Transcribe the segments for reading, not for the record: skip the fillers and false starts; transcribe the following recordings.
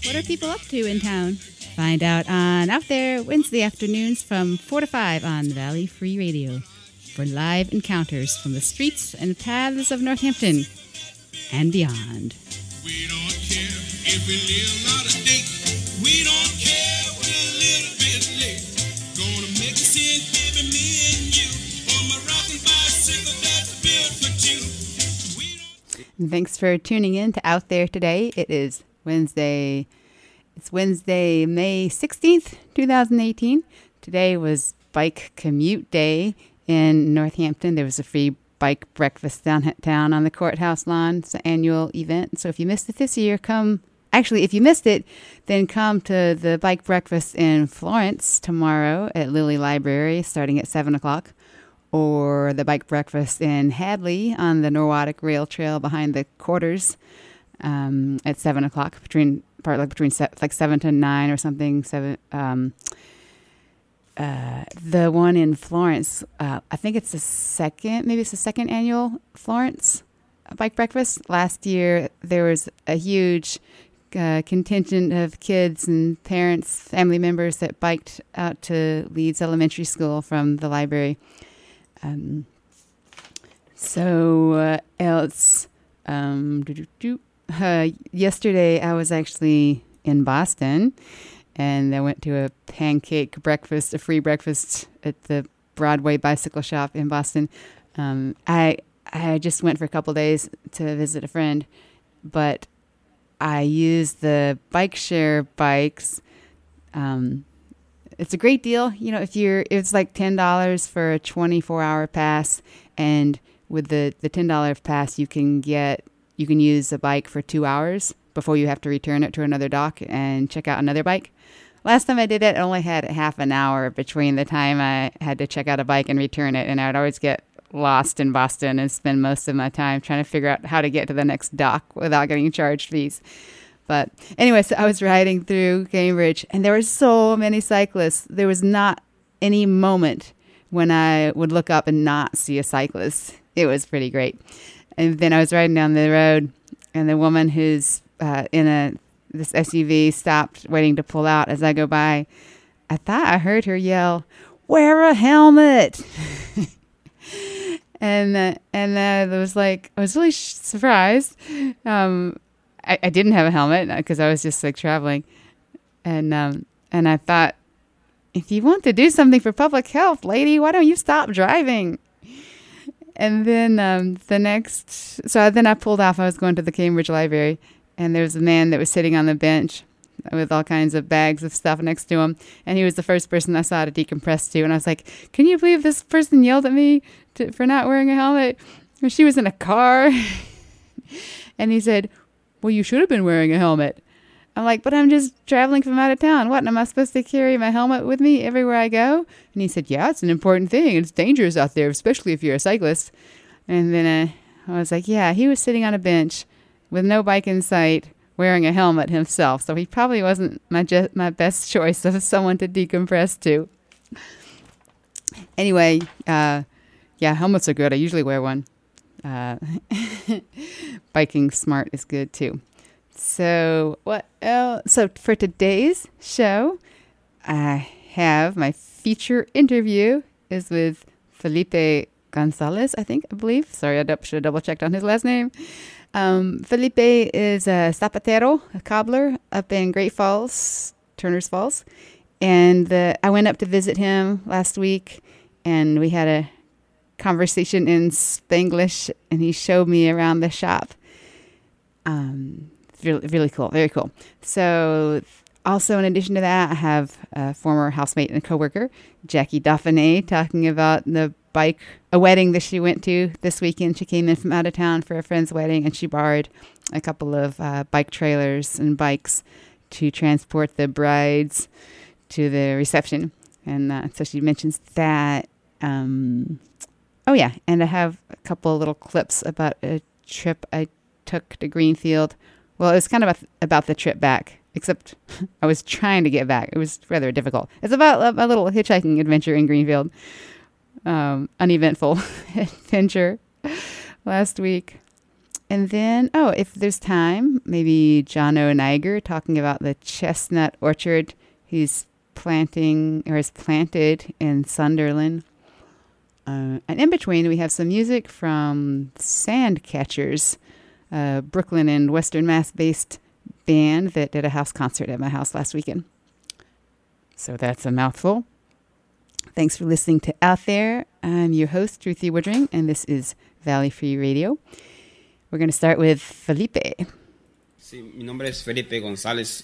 What are people up to in town? Find out on Out There Wednesday afternoons from 4 to 5 on Valley Free Radio for live encounters from the streets and paths of Northampton and beyond. We don't care if we live out of date. We don't care if we're a little bit late. Gonna make a scene, baby, me and you. On my rocking bicycle that's built for two. Thanks for tuning in to Out There today. It is Wednesday. It's Wednesday, May 16th, 2018. Today was Bike Commute Day in Northampton. There was a free bike breakfast downtown on the courthouse lawn. It's an annual event. So if you missed it this year, if you missed it, then come to the bike breakfast in Florence tomorrow at Lilly Library starting at 7 o'clock. Or the bike breakfast in Hadley on the Norwottuck Rail Trail behind the quarters at 7 o'clock, between 7 to 9 or something. The one in Florence, I think it's the second annual Florence bike breakfast. Last year, there was a huge contingent of kids and parents, family members that biked out to Leeds Elementary School from the library. Yesterday I was actually in Boston, and I went to a pancake breakfast, a free breakfast at the Broadway Bicycle Shop in Boston. I just went for a couple days to visit a friend, but I used the bike share bikes. It's a great deal. You know, it's like $10 for a 24-hour pass, and with the $10 pass, you can use a bike for 2 hours before you have to return it to another dock and check out another bike. Last time I did it, I only had half an hour between the time I had to check out a bike and return it, and I would always get lost in Boston and spend most of my time trying to figure out how to get to the next dock without getting charged fees. But anyway, so I was riding through Cambridge, and there were so many cyclists. There was not any moment when I would look up and not see a cyclist. It was pretty great. And then I was riding down the road, and the woman who's in this SUV stopped waiting to pull out as I go by. I thought I heard her yell, "Wear a helmet!" and I was like, I was really surprised. I didn't have a helmet because I was just like traveling. And I thought, if you want to do something for public health, lady, why don't you stop driving? And then then I pulled off. I was going to the Cambridge Library, and there was a man that was sitting on the bench with all kinds of bags of stuff next to him. And he was the first person I saw to decompress to. And I was like, can you believe this person yelled at me for not wearing a helmet? And she was in a car. And he said, well, you should have been wearing a helmet. I'm like, but I'm just traveling from out of town. What, am I supposed to carry my helmet with me everywhere I go? And he said, yeah, it's an important thing. It's dangerous out there, especially if you're a cyclist. And then I was like, yeah, he was sitting on a bench with no bike in sight, wearing a helmet himself. So he probably wasn't my best choice of someone to decompress to. Anyway, yeah, helmets are good. I usually wear one. Biking smart is good too. So what else? So for today's show, I have my feature interview is with Felipe Gonzalez, I believe. Sorry, I should have double checked on his last name. Felipe is a zapatero, a cobbler up in Great Falls, Turner's Falls. And I went up to visit him last week, and we had a conversation in Spanglish, and he showed me around the shop. Really, really cool. Very cool. So also, in addition to that, I have a former housemate and coworker, Jackie Dauphiné, talking about a wedding that she went to this weekend. She came in from out of town for a friend's wedding, and she borrowed a couple of bike trailers and bikes to transport the brides to the reception. And so she mentions that. Oh, yeah. And I have a couple of little clips about a trip I took to Greenfield. Well, it was kind of about the trip back, except I was trying to get back. It was rather difficult. It's about a little hitchhiking adventure in Greenfield. Uneventful adventure last week. And then, if there's time, maybe John O. Niger talking about the chestnut orchard he's planting or is planted in Sunderland. And in between, we have some music from Sandcatchers, a Brooklyn and Western Mass-based band that did a house concert at my house last weekend. So that's a mouthful. Thanks for listening to Out There. I'm your host, Ruthie Woodring, and this is Valley Free Radio. We're going to start with Felipe. Sí, mi nombre es Felipe González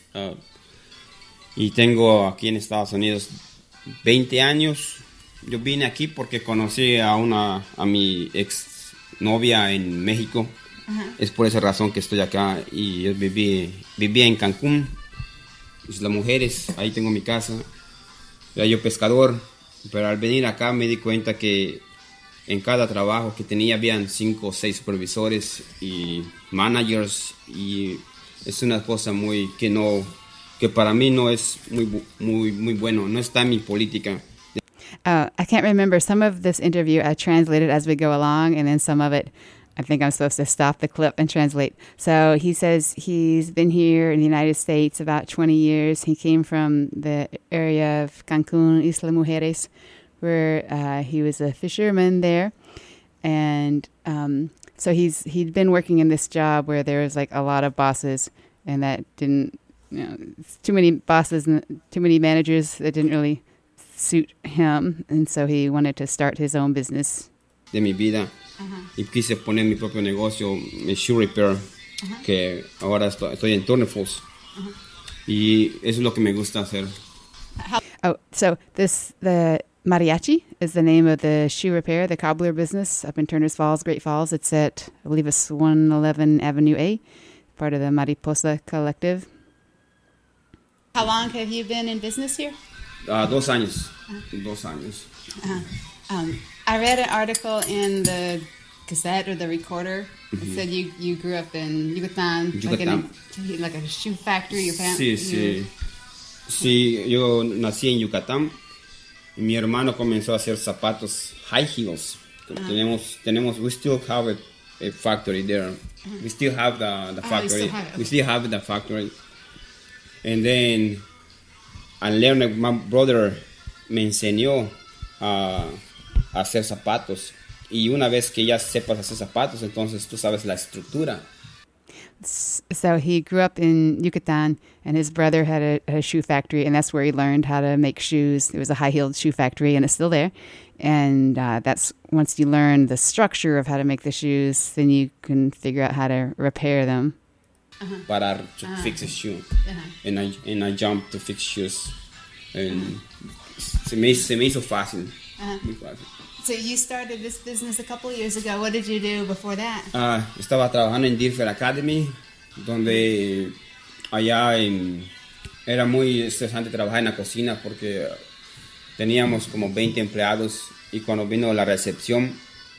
y tengo aquí en Estados Unidos 20 años. Yo vine aquí porque conocí a mi ex novia en México. Uh-huh. Es por esa razón que estoy acá y yo vivía en Cancún. Las mujeres, ahí tengo mi casa. Era yo pescador, pero al venir acá me di cuenta que en cada trabajo que tenía habían 5 o 6 supervisores y managers y es una cosa que para mí no es muy bueno, no está en mi política. I can't remember. Some of this interview I translated as we go along, and then some of it I think I'm supposed to stop the clip and translate. So he says he's been here in the United States about 20 years. He came from the area of Cancun, Isla Mujeres, where he was a fisherman there. And so he'd been working in this job where there was like a lot of bosses, and that didn't, too many bosses and too many managers that didn't really suit him. And so he wanted to start his own business. De mi vida. Y quise poner mi propio negocio, mi shoe repair, que ahora estoy en Turner Falls. Y eso es lo que me gusta hacer. So the Mariachi is the name of the shoe repair, the cobbler business up in Turner's Falls, Great Falls. It's at, I believe it's 111 Avenue A, part of the Mariposa Collective. How long have you been in business here? 2 años. 2 años. I read an article in the Gazette or the Recorder. It said you grew up in Yucatan. Like a shoe factory. Sí, yo nací en Yucatán. Y mi hermano comenzó a hacer zapatos high heels. We still have a factory there. We still have the factory. We still have the factory. And then I learned, my brother me enseñó a hacer zapatos. Y una vez que ya sepas hacer zapatos, entonces tú sabes la estructura. So he grew up in Yucatan, and his brother had a shoe factory, and that's where he learned how to make shoes. It was a high-heeled shoe factory, and it's still there. And that's once you learn the structure of how to make the shoes, then you can figure out how to repair them. Para fix a shoe. And I jumped to fix shoes. And se me hizo fácil. Muy fácil. So you started this business a couple of years ago. What did you do before that? Estaba trabajando en Deerfield Academy, donde allá era muy estresante trabajar en la cocina porque teníamos como 20 empleados y cuando vino la recepción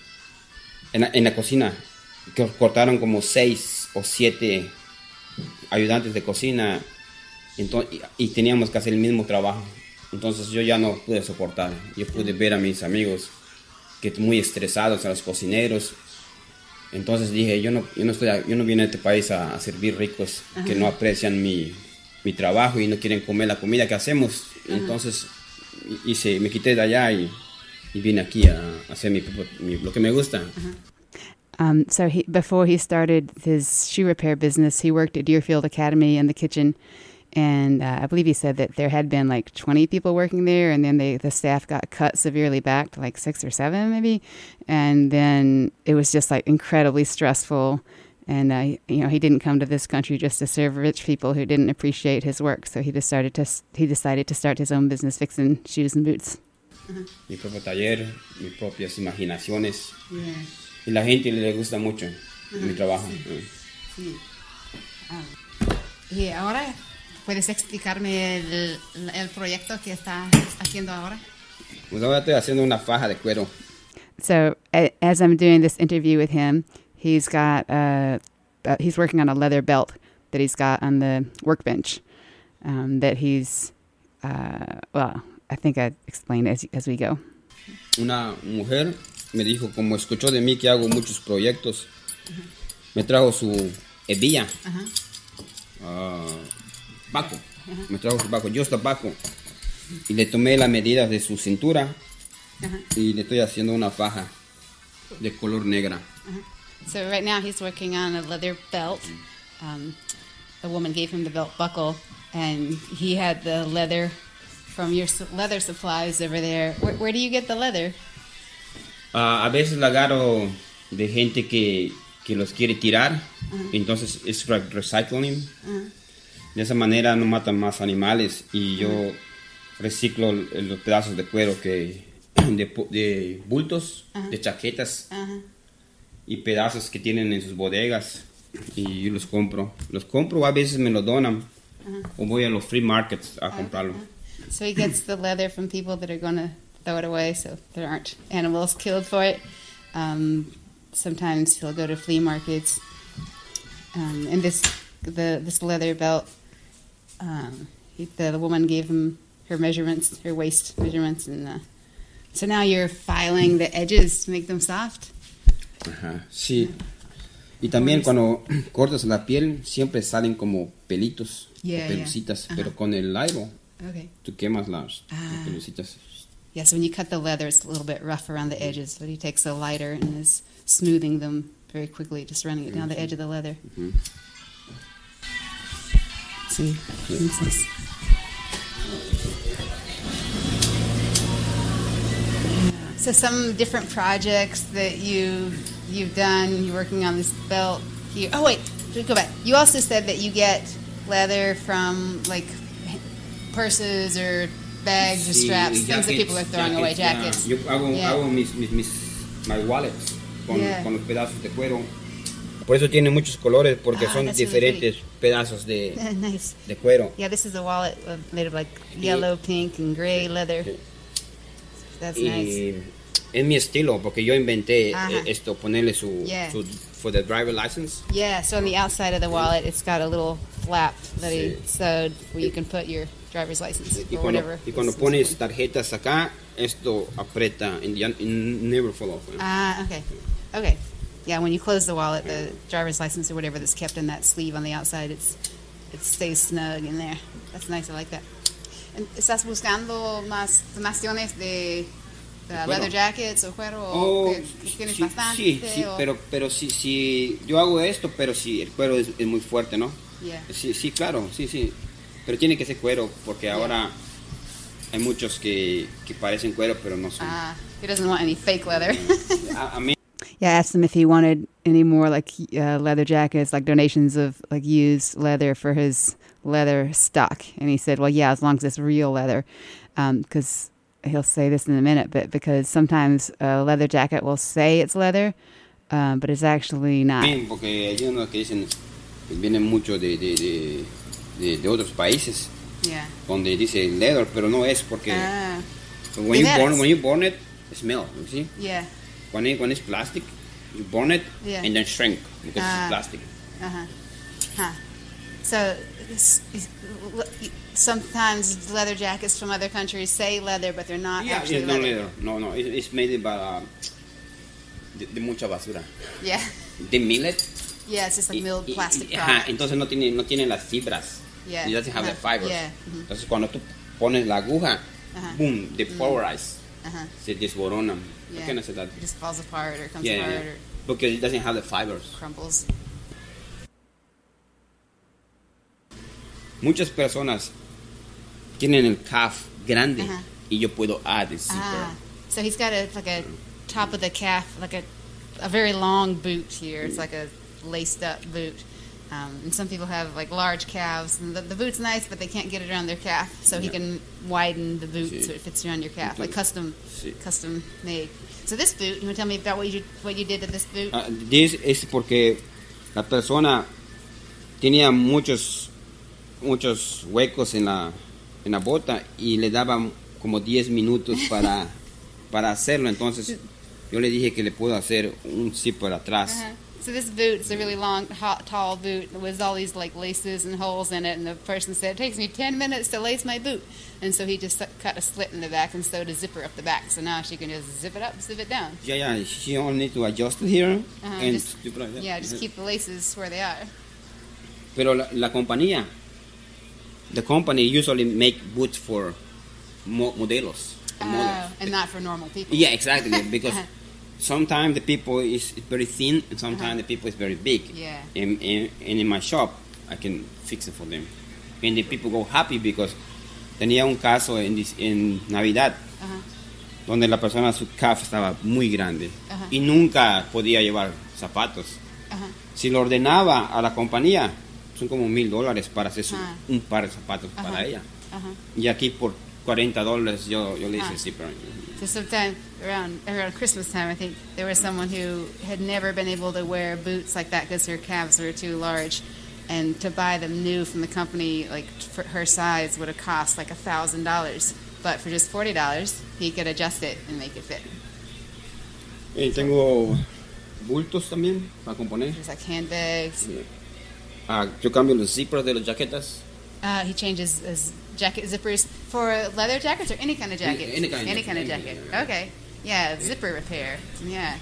en la cocina que cortaron como 6 o 7 ayudantes de cocina y teníamos que hacer el mismo trabajo. Entonces yo ya no pude soportar. Yo pude ver a mis amigos que muy estresados, a los cocineros. Entonces dije, yo no vine a este país a servir ricos que no aprecian mi trabajo y no quieren comer la comida que hacemos. Entonces me quité de allá y vine aquí a hacer lo que me gusta. So before he started his shoe repair business, he worked at Deerfield Academy in the kitchen. And I believe he said that there had been like 20 people working there, and then the staff got cut severely back to like 6 or 7 maybe. And then it was just like incredibly stressful. And he didn't come to this country just to serve rich people who didn't appreciate his work. So he decided to start his own business fixing shoes and boots. Mi propio taller, mis propias imaginaciones. Yeah. Y la gente le gusta mucho mi trabajo. Sí. Y ahora, ¿puedes explicarme el proyecto que estás haciendo ahora? Pues ahora estoy haciendo una faja de cuero. So as I'm doing this interview with him, he's working on a leather belt that he's got on the workbench that he's, I think I explained as we go. Una mujer me dijo, como escuchó de mí que hago muchos proyectos, me trajo su hebilla. Uh-huh. Baco. Me trajo su baco, just a baco. Y le tomé las medidas de su cintura y le estoy haciendo una faja de color negra. So right now he's working on a leather belt. The woman gave him the belt buckle, and he had the leather from your leather supplies over there. Where do you get the leather? A veces la agarro de gente que los quiere tirar, entonces es recycling. De esa manera no matan más animales y yo reciclo los pedazos de cuero de bultos, de chaquetas y pedazos que tienen en sus bodegas y yo los compro. Los compro, a veces me lo donan o voy a los free markets a comprarlo. So he gets the leather from people that are going to throw it away so there aren't animals killed for it. Sometimes he'll go to flea markets. And this leather belt, the woman gave him her measurements, her waist measurements, and so now you're filing the edges to make them soft. Ajá, sí. Y también cuando cortas la piel siempre salen como pelitos o pelucitas, pero con el iron tú quemas las pelucitas. Yeah, so when you cut the leather, it's a little bit rough around the edges, but he takes a lighter and is smoothing them very quickly, just running it down the edge of the leather. See, so some different projects that you've done. You're working on this belt here. Oh wait, go back. You also said that you get leather from like purses or bags or straps, things that people are throwing away, jackets. Yo hago my wallets con los pedazos de cuero. Por eso tiene muchos colores, porque son diferentes pedazos de cuero. Yeah, this is a wallet made of like yellow, pink, and gray leather. That's nice. Es mi estilo, porque yo inventé esto, ponerle su for the driver license. Yeah, so on the outside of the wallet, it's got a little flap that he sewed where you can put your driver's license or whatever. Y cuando pones tarjetas acá, esto aprieta and never fall off. Okay. Yeah, when you close the wallet, the driver's license or whatever that's kept in that sleeve on the outside, it stays snug in there. That's nice. I like that. And ¿estás buscando más donaciones de leather jackets o cuero? ¿Tienes bastante? Sí, pero si yo hago esto, pero si el cuero es muy fuerte, ¿no? Yeah. Sí, claro, sí. Pero tiene que ser cuero, porque ahora hay muchos que parecen cuero, pero no son. He doesn't want any fake leather. I mean, I asked him if he wanted any more like leather jackets, like donations of like used leather for his leather stock. And he said, well, yeah, as long as it's real leather. Because he'll say this in a minute, but because sometimes a leather jacket will say it's leather, but it's actually not. Porque hay unos que dicen que vienen mucho de otros países, donde dice leather, pero no es porque when you burn it, it smells, you see? Yeah. When it's plastic, you burn it and then shrink because it's plastic. So sometimes leather jackets from other countries say leather, but they're not actually it's leather. No, it's made by de mucha basura. Yeah. De millet. Yeah, it's just like milled plastic product. Entonces no tiene las fibras. Yeah. It doesn't have the fibers. Yeah. Entonces cuando tú pones la aguja, boom, they polarize. Se desboronan. Yeah. Can I say that? It just falls apart or comes apart or because it doesn't have the fibers. Crumbles. Muchas personas tienen el calf grande y yo puedo add the zipper. So he's got a top of the calf, like a very long boot here. It's like a laced up boot. And some people have like large calves, and the boot's nice, but they can't get it around their calf. So he can widen the boot so it fits around your calf, like custom made. So this boot, you want to tell me about what you did to this boot? This es porque la persona tenía muchos huecos en la bota y le daban como 10 minutos para hacerlo. Entonces yo le dije que le puedo hacer un zipper atrás So this boot is a really long, tall boot with all these like laces and holes in it. And the person said, "It takes me 10 minutes to lace my boot." And so he just cut a slit in the back and sewed a zipper up the back. So now she can just zip it up, zip it down. Yeah. She only need to adjust it here. And Just keep the laces where they are. Pero la compañía, the company usually make boots for modelos. And not for normal people. Yeah, exactly. Because sometimes the people is very thin, and sometimes the people is very big. Yeah. And in my shop, I can fix it for them. And the people go happy because tenía un caso en Navidad donde la persona, su calf estaba muy grande y nunca podía llevar zapatos. Si lo ordenaba a la compañía, son como $1,000 para hacer un par de zapatos para ella. Y aquí por $40 yo le hice así. So sometime around Christmas time, I think, there was someone who had never been able to wear boots like that because her calves were too large. And to buy them new from the company, like for her size, would have cost like $1,000. But for just $40, he could adjust it and make it fit. Y tengo bultos también para componer. There's like handbags. Yo cambio los zippers de las jaquetas. He changes his jacket zippers for leather jackets or any kind of jacket? Any kind of jacket. Okay. Yeah, zipper repair. Yeah.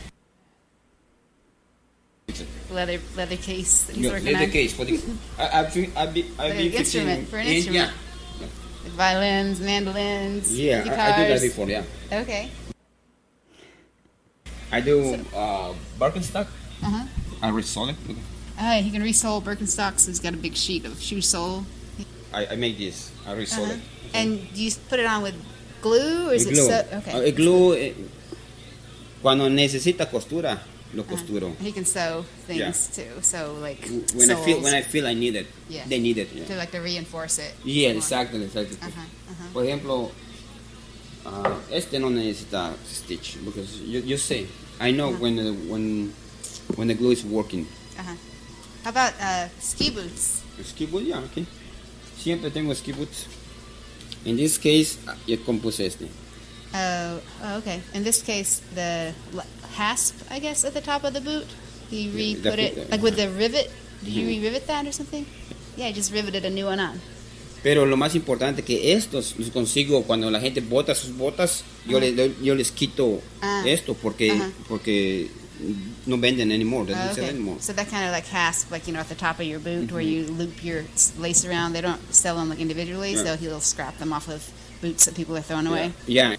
Leather case that he's working on. Leather case. I've been instrument for an instrument. Yeah. Like violins, mandolins, Yeah, guitars. I do that before. Yeah. Okay. I do Birkenstock. I resole it. He can resole Birkenstocks. He's got a big sheet of shoe sole. I make this. I resole it. And do you put it on with glue or is it glue. Okay. Glue. Cuando necesita costura, lo costuro. He can sew things too. So like when I feel I need it, they need it. Yeah. To like to reinforce it. Yeah, exactly. Por ejemplo, este no necesita stitch because you see, I know when the glue is working. How about ski boots? Ski boots, yeah, okay. Siempre tengo ski boots. In this case, yo compuse este. Oh, okay. In this case, the hasp, I guess, at the top of the boot, you re-put it, like with the rivet. Did you re-rivet that or something? Yeah, I just riveted a new one on. Pero lo más importante que estos los consigo cuando la gente bota sus botas, yo les quito esto porque no venden anymore. They don't sell anymore. So that kind of like hasp, like at the top of your boot where you loop your lace around. They don't sell them like individually, so he'll scrap them off of boots that people are throwing away. Yeah,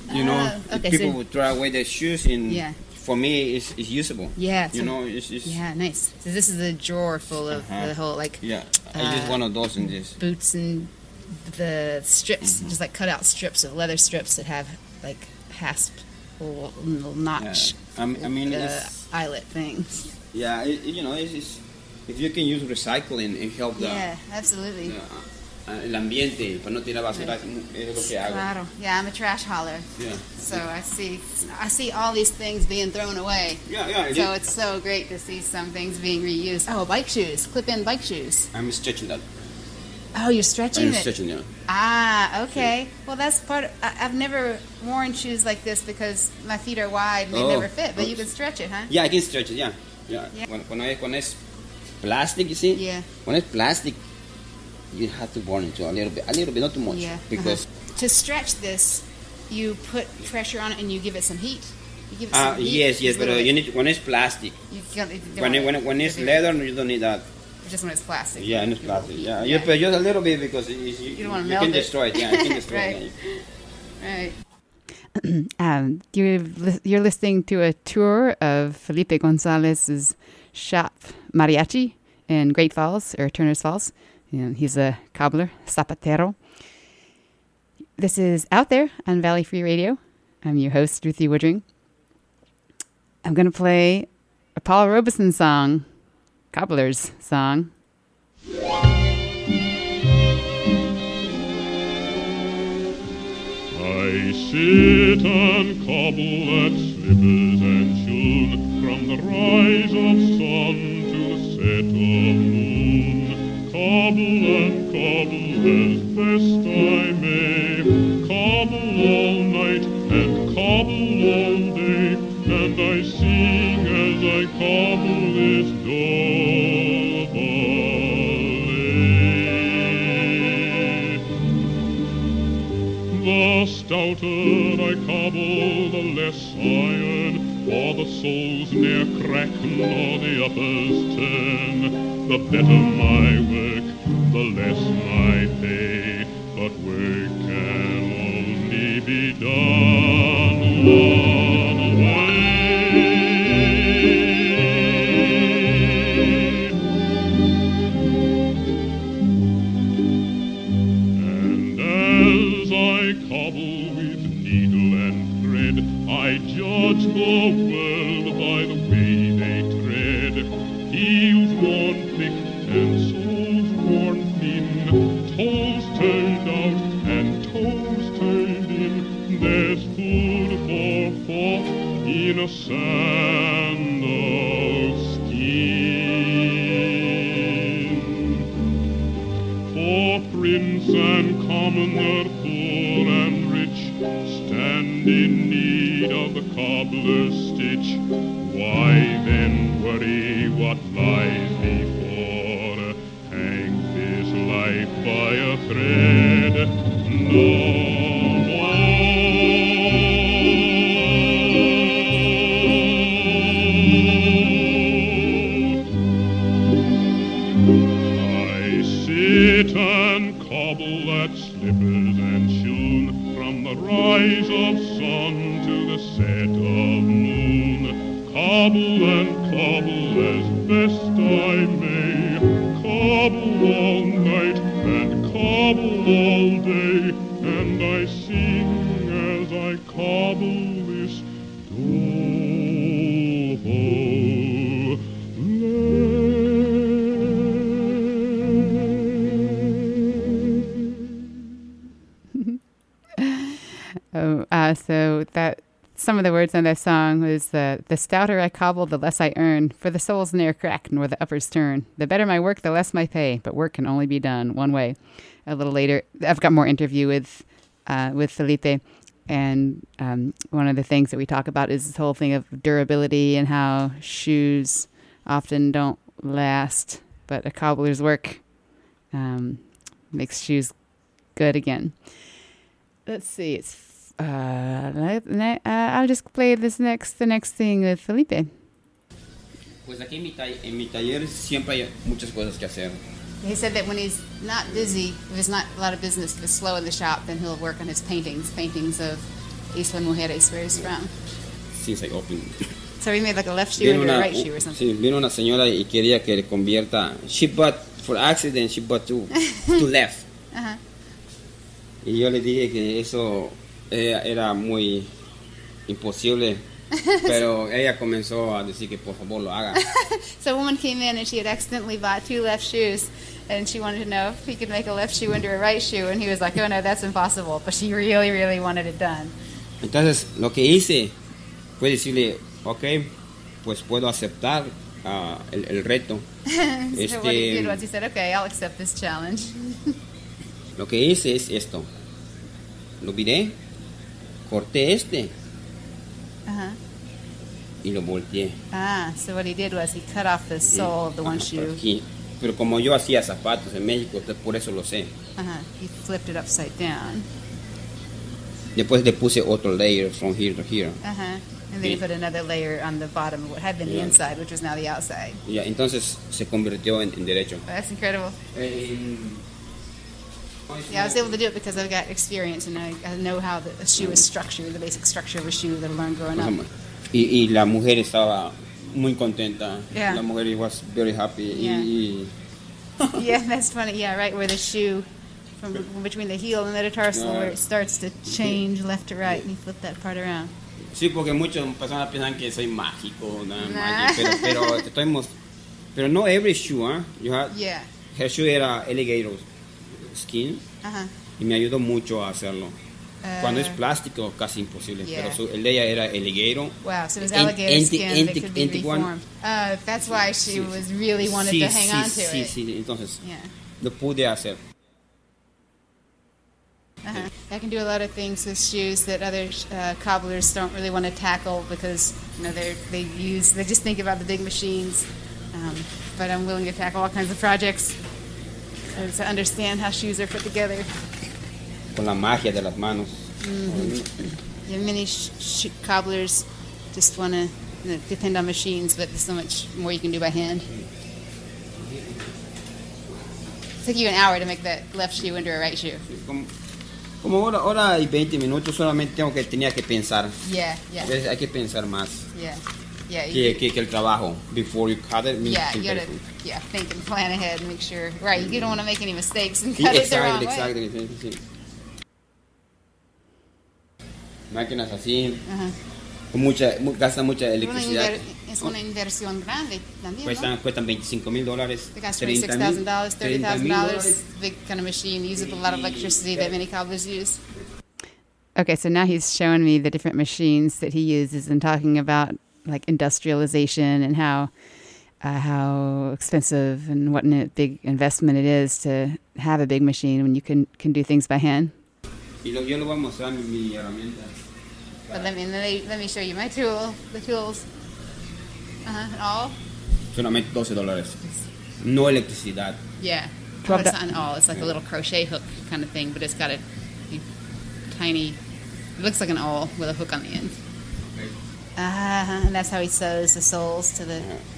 people would throw away their shoes, and for me, it's usable. Yeah, it's yeah, nice. So this is a drawer full of the whole like. Yeah, I use one of those in this. Boots and the strips, just like cut out strips of leather strips that have like hasp, little notch. Yeah. I mean, it's, eyelet things. Yeah, it's if you can use recycling and help the. Yeah, absolutely. El ambiente para no tirar basura es lo que hago. Claro. Yeah, I'm a trash hauler. Yeah. So I see all these things being thrown away. Yeah. So it's so great to see some things being reused. Oh, bike shoes, clip-in bike shoes. I'm stretching that. Oh, you're stretching it? I'm stretching, yeah. Ah, okay. Well, that's part of, I've never worn shoes like this because my feet are wide and they never fit, but you can stretch it, huh? Yeah, I can stretch it, yeah. When it's plastic, you see? Yeah. When it's plastic, you have to burn it a little bit, not too much. Yeah. Because to stretch this, you put pressure on it and you give it some heat. You give it some heat. Yes, but you need when it's plastic. When it's leather, you don't need that. Just when it's plastic. Yeah, when it's plastic. Yeah, you put just a little bit because you don't want to melt can it. Destroy it. Yeah, you can destroy it. Right. You're listening to a tour of Felipe Gonzalez's shop Mariachi in Great Falls or Turner's Falls. He's a cobbler, zapatero. This is Out There on Valley Free Radio. I'm your host, Ruthie Woodring. I'm going to play a Paul Robeson song, Cobbler's song. I sit and cobble at slippers and shoon from the rise of sun to the set of moon. Cobble and cobble as best I may, cobble all night and cobble all day, and I sing as I cobble soles ne'er crack nor the uppers turn. The better my work, the less my pay. But work can only be done one way. And as I cobble with needle and thread, I judge the world by the way they tread. Heels worn thick and soles worn thin, toes turned out and toes turned in. There's food for thought in a sandal skin. For prince and commoner, poor and rich, stand in need of the cobbler's stitch. Why then worry what lies before? Hang this life by a thread no more. I sit and cobble at slippers and shoon, from the rise of sun to the set of moon. Cobble and cobble as best I may, cobble all night and cobble all day, and I sing as I cobble this So that some of the words on that song was the stouter I cobble, the less I earn. For the soles ne'er crack, nor the uppers turn. The better my work, the less my pay. But work can only be done one way. A little later, I've got more interview with Felipe, and one of the things that we talk about is this whole thing of durability and how shoes often don't last, but a cobbler's work makes shoes good again. Let's see. I'll just play the next thing with Felipe. Pues aquí en mi taller siempre hay muchas cosas que hacer. He said that when he's not busy, if there's not a lot of business, if it's slow in the shop, then he'll work on his paintings of Isla Mujeres, where he's from. Since I opened. So he made like a left shoe and a right shoe or something. Sí, vino una señora y quería que le convierta. She bought, for accident, she bought to left. Uh-huh. Y yo le dije que eso era muy imposible, pero ella comenzó a decir que por favor lo haga. So a woman came in and she had accidentally bought two left shoes, and she wanted to know if he could make a left shoe into a right shoe, and he was like, oh no, that's impossible, but she really, really wanted it done. Entonces lo que hice fue decirle, ok, pues puedo aceptar el reto. So what he did was he said, okay, I'll accept this challenge. Lo que hice es esto. Lo viré, corté Uh-huh. y lo volteé. So what he did was he cut off the sole of the one shoe. Aquí. Pero como yo hacía zapatos en México, entonces por eso lo sé. He flipped it upside down. Después le puse otro layer from here to here. And then he put another layer on the bottom of what had been the inside, which was now the outside. Ya, entonces se convirtió en derecho. That's incredible. Yeah, I was able to do it because I've got experience and I know how the shoe is structured, the basic structure of a shoe that I learned growing up. Y la mujer estaba muy contenta. Yeah. La mujer was very happy. Yeah. Yeah, that's funny. Yeah, right where the shoe, from between the heel and the metatarsal, where it starts to change left to right, and you flip that part around. Sí, porque muchas personas piensan que soy mágico, pero no every shoe, huh? Yeah. Her shoe era alligator skin y me ayudó mucho a hacerlo. Cuando es plástico, casi imposible, pero el de ella era alligator. Wow, so it was alligator skin that could be reformed. That's why she was really wanted to hang on to it. Sí, entonces lo pude hacer. I can do a lot of things with shoes that other cobblers don't really want to tackle because they just think about the big machines. But I'm willing to tackle all kinds of projects to understand how shoes are put together. Con la magia de las manos. Yeah, many cobblers just want to depend on machines, but there's so much more you can do by hand. It took you an hour to make that left shoe into a right shoe. Como hora y 20 minutos solamente tenía que pensar. Yeah. Hay que pensar más Yeah. que el trabajo. Before you cut it, You gotta think and plan ahead and make sure. Right, you don't want to make any mistakes and cut it the wrong way. Exactly. Sí. Máquinas así, gastan mucha electricidad. Es una inversión grande también, ¿no? Cuestan $25,000. It costs $26,000, $30,000. Big kind of machine, uses up a lot of electricity that many cobblers use. Okay, so now he's showing me the different machines that he uses and talking about like industrialization and how expensive and what a big investment it is to have a big machine when you can do things by hand. Yo le voy a mostrar mi herramienta. But let me show you my tool, the tools. All? Solamente $12. No electricidad. Yeah. Well, it's not an awl. It's like a little crochet hook kind of thing, but it's got a tiny. It looks like an awl with a hook on the end. And that's how he sews the soles to the.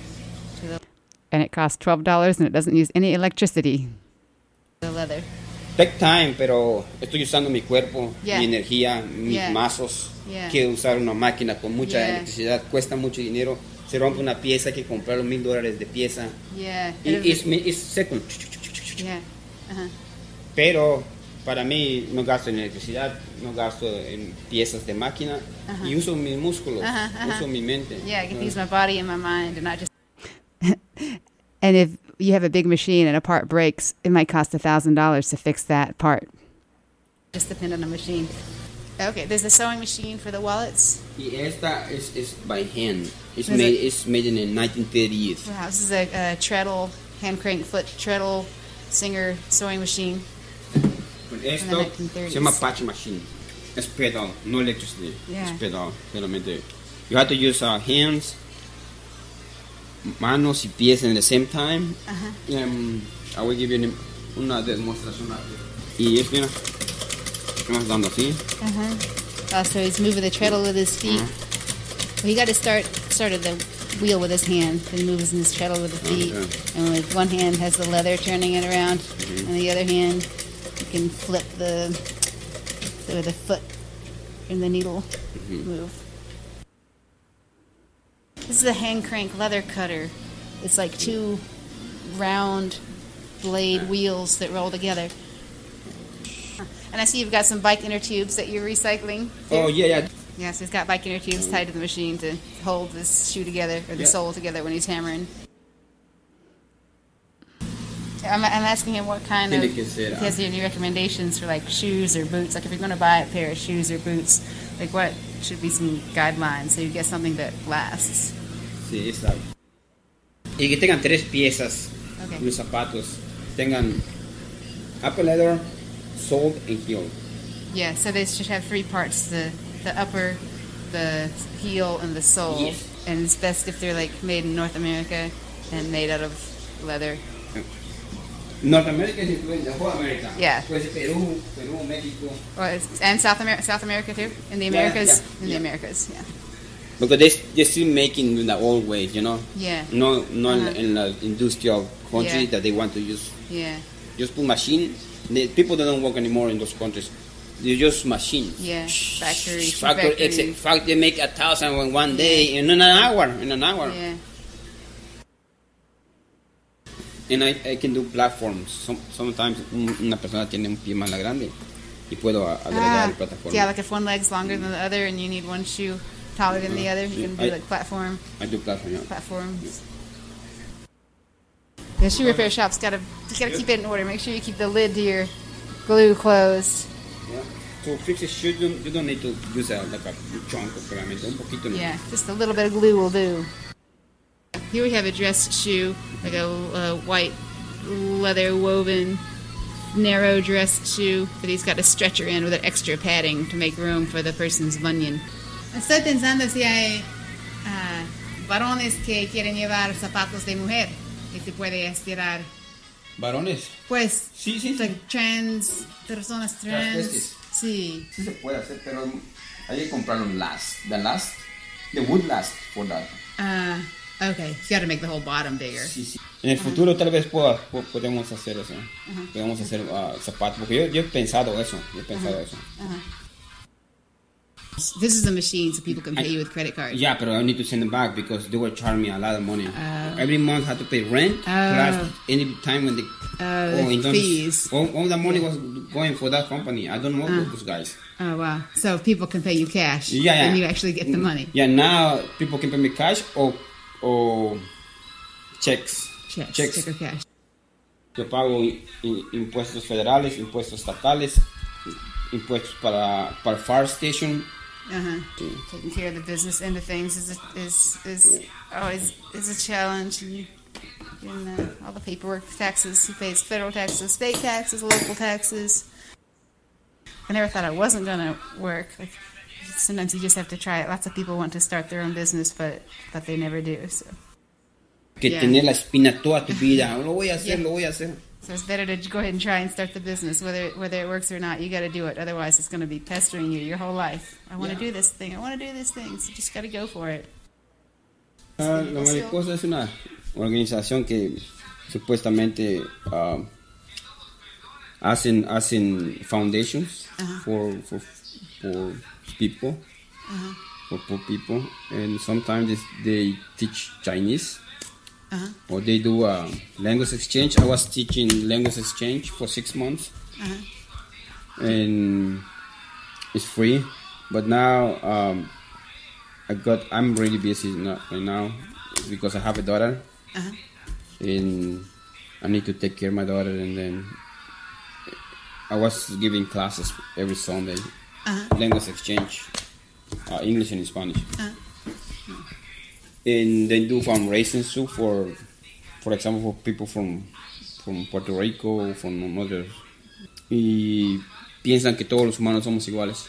And it costs $12, and it doesn't use any electricity. The leather. Take time, pero estoy usando mi cuerpo, Yeah. mi energía, mis Yeah. mazos. Yeah. Quiero usar una máquina con mucha Yeah. electricidad, cuesta mucho dinero. Se rompe una pieza, hay que comprar los $1,000 de pieza. Yeah. Es seco. Yeah. Pero para mí no gasto en electricidad, no gasto en piezas de máquina y uso mis músculos, uso mi mente. Yeah, I get to use my body and my mind and not just. And if you have a big machine and a part breaks, it might cost $1,000 to fix that part. Just depend on the machine. Okay, there's a sewing machine for the wallets. Y esta es by hand. It's Is made in the 1930s. Wow, this is a treadle, hand crank foot treadle Singer sewing machine. Con esto 1930s. se llama patch machine. Es pedal, no electricity. Yeah. Es pedal, solamente. You have to use hands, manos y pies at the same time. I will give you una demostración. Y es, mira, estamos dando así. So he's moving the treadle with his feet. Well, he got to started the wheel with his hand, then moves in his treadle with the feet. Okay. And with one hand has the leather turning it around, and the other hand you can flip the foot and the needle move. This is a hand crank leather cutter. It's like two round blade wheels that roll together. And I see you've got some bike inner tubes that you're recycling. Oh, yeah. Yeah, so he's got bike inner tubes tied to the machine to hold this shoe together, or the sole together when he's hammering. I'm asking him what kind of, if he has any recommendations for like shoes or boots. Like if you're going to buy a pair of shoes or boots, like what should be some guidelines so you get something that lasts. Sí, está. Y que tengan 3 piezas, Okay. los zapatos. Tengan upper leather, sole, and heel. Yeah, so they should have 3 parts: the upper, the heel, and the sole. Yes. And it's best if they're like made in North America and made out of leather. North America is including the whole America. Yeah. Pues Perú, México. And South America too? In the Americas? In the yeah. Americas, yeah. Because they're still making in the old ways, you know? Yeah. No in the industrial country Yeah. that they want to use. Yeah. Just put machine. People don't work anymore in those countries. They just machines. Yeah. Factories. They make 1,000 in one day, in an hour. Yeah. And I can do platforms. Sometimes una persona tiene un pie más grande y puedo agregar el plataforma. Yeah, like if one leg's longer than the other and you need one shoe taller than the other, you can do like platform. I do platform, yeah. Platforms. The shoe repair shop's gotta keep it in order. Make sure you keep the lid to your glue closed. Yeah. To fix a shoe, you don't need to use like a chunk of pegamento. Un poquito. Yeah, just a little bit of glue will do. Here we have a dress shoe, like a white leather woven narrow dress shoe that he's got a stretcher in with an extra padding to make room for the person's bunion. Estoy pensando si hay varones que quieren llevar zapatos de mujer y se puede estirar. ¿Varones? Pues, Sí. like personas trans. Transvestis. Sí. Sí se puede hacer, pero hay que comprar un last. The last The wood lasts for that. Okay. You got to make the whole bottom bigger. Sí, sí. En el futuro tal vez podemos hacer eso. Podemos hacer zapatos, porque yo he pensado eso. This is a machine so people can pay you with credit cards. Yeah, but I need to send them back because they were charging me a lot of money. Every month I had to pay rent. Plus, any time when they fees. All the money was going for that company. I don't know those guys. Oh wow! So people can pay you cash. Yeah. And you actually get the money. Yeah, now people can pay me cash or checks. Checks. Check or cash. Yo pago impuestos federales, impuestos estatales, impuestos para fire station. Taking care of the business end of things is always a challenge. And all the paperwork, taxes. He pays federal taxes, state taxes, local taxes. I never thought it wasn't gonna work. Like sometimes you just have to try it. Lots of people want to start their own business, but they never do. So. Que tener la espina toda tu vida. Lo voy a hacer. So it's better to go ahead and try and start the business, whether it works or not. You got to do it. Otherwise, it's going to be pestering you your whole life. I want to do this thing. So you just got to go for it. La Mariposa es una organización que supuestamente hacen foundations for people, for poor people, and sometimes they teach Chinese. Or they do language exchange. I was teaching language exchange for 6 months, and it's free. But now I'm really busy right now because I have a daughter, and I need to take care of my daughter. And then I was giving classes every Sunday, language exchange, English and Spanish. And they do fundraising too for example, for people from Puerto Rico, from other. Y piensan que todos los humanos somos iguales.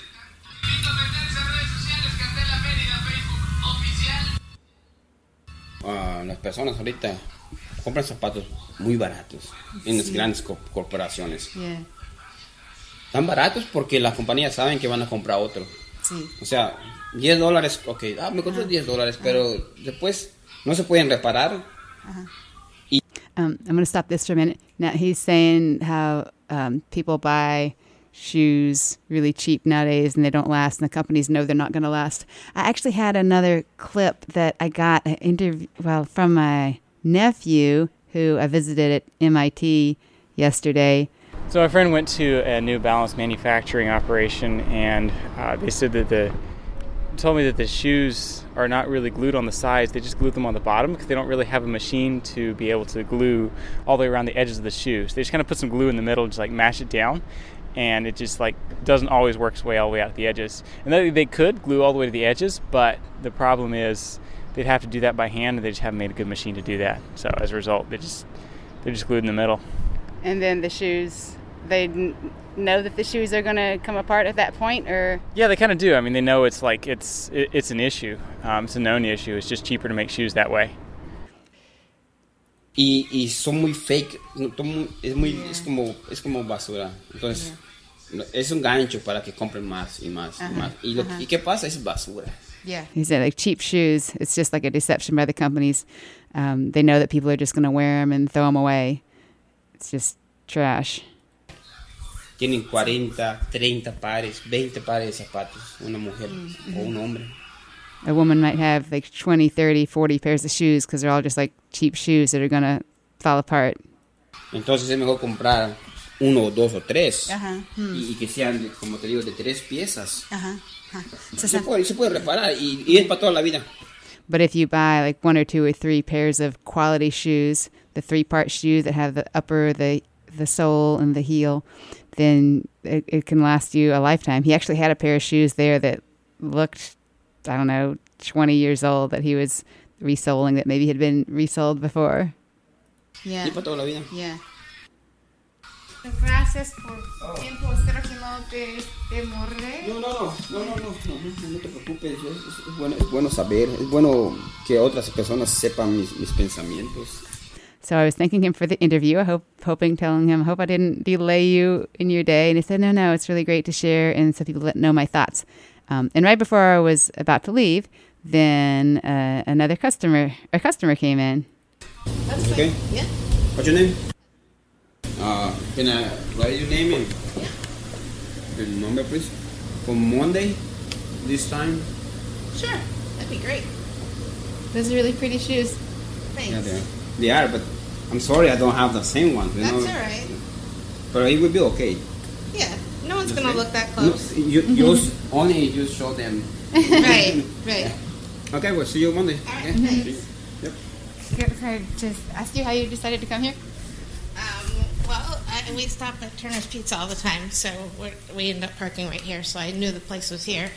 Las personas ahorita compran zapatos muy baratos en las grandes corporaciones. Tan baratos porque las compañías saben que van a comprar otro. Sí. O sea, $10, ok, me costó $10, pero después no se pueden reparar. I'm going to stop this for a minute. Now he's saying how people buy shoes really cheap nowadays and they don't last, and the companies know they're not going to last. I actually had another clip that I got from my nephew who I visited at MIT yesterday. So my friend went to a New Balance manufacturing operation, and they said that told me that the shoes are not really glued on the sides. They just glue them on the bottom because they don't really have a machine to be able to glue all the way around the edges of the shoes. They just kind of put some glue in the middle and just like mash it down, and it just like doesn't always work its way all the way out to the edges. And they could glue all the way to the edges, but the problem is they'd have to do that by hand, and they just haven't made a good machine to do that. So as a result, they're just glued in the middle. And then the shoes, they know that the shoes are going to come apart at that point, or? Yeah, they kind of do. I mean, they know it's like it's an issue. It's a known issue. It's just cheaper to make shoes that way. Y son muy fake. Es como basura. Entonces, es un gancho para que compren más y más y más. ¿Y qué pasa? Es basura. Yeah. He said, like, cheap shoes, it's just like a deception by the companies. They know that people are just going to wear them and throw them away. It's just trash. Tienen 40, 30 pares, 20 pares de zapatos, una mujer o un hombre. A woman might have like 20, 30, 40 pairs of shoes because they're all just like cheap shoes that are going to fall apart. Entonces es mejor comprar uno, dos o tres y que sean, como te digo, de 3 piezas. Se puede reparar y es para toda la vida. But if you buy like 1 or 2 or 3 pairs of quality shoes, the 3-part shoes that have the upper, the sole, and the heel, then it can last you a lifetime. He actually had a pair of shoes there that looked, 20 years old that he was resoling, that maybe had been resold before. Yeah. Y para toda la vida. Yeah. Gracias por tiempo. Espero que no te morré. No te preocupes. Es bueno saber. Es bueno que otras personas sepan mis pensamientos. So I was thanking him for the interview. I telling him, I hope I didn't delay you in your day. And he said, no, it's really great to share and so people know my thoughts. And right before I was about to leave, then a customer came in. That's Okay. fine. Yeah. What's your name? Can I write your name and the number, please? For Monday, this time. Sure. That'd be great. Those are really pretty shoes. Thanks. Yeah, they are, but I'm sorry I don't have the same ones. That's all right. But it will be okay. Yeah. No one's gonna Okay? look that No, close. you show them. Right. Right. Okay, we'll see you Monday. All right, Okay? thanks. Yep. Can I just ask you how you decided to come here? Well, we stop at Turner's Pizza all the time, so we end up parking right here. So I knew the place was here.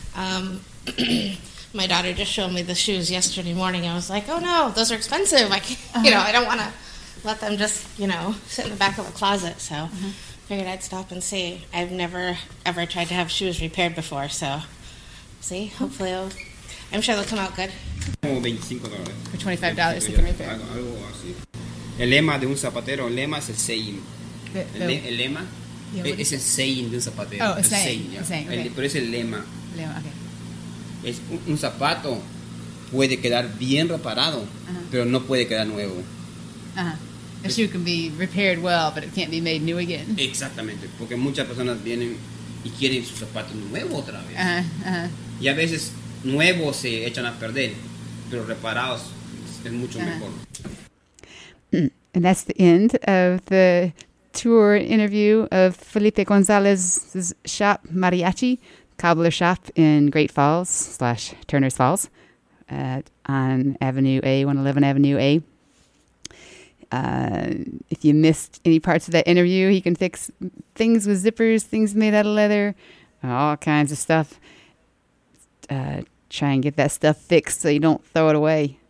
My daughter just showed me the shoes yesterday morning. I was like, "Oh no, those are expensive! I can't, I don't want to let them just, sit in the back of a closet." So figured I'd stop and see. I've never ever tried to have shoes repaired before, so see. Hopefully, I'm sure they'll come out good. Como $25. For $25 you can repair. Algo así. El lema de un zapatero, el lema es el saying. El lema es el saying de un zapatero. Oh, a el saying, ya. a saying, okay. Pero es el lema. Okay. Es un zapato puede quedar bien reparado, pero no puede quedar nuevo. A shoe can be repaired well, but it can't be made new again. Exactamente, porque muchas personas vienen y quieren sus zapatos nuevos otra vez. Y a veces nuevos se echan a perder, pero reparados es mucho mejor. And that's the end of the tour interview of Felipe Gonzalez's shop, Mariachi, cobbler shop in Great Falls / Turner's Falls on Avenue A, 111 Avenue A. If you missed any parts of that interview, he can fix things with zippers, things made out of leather, all kinds of stuff. Try and get that stuff fixed so you don't throw it away.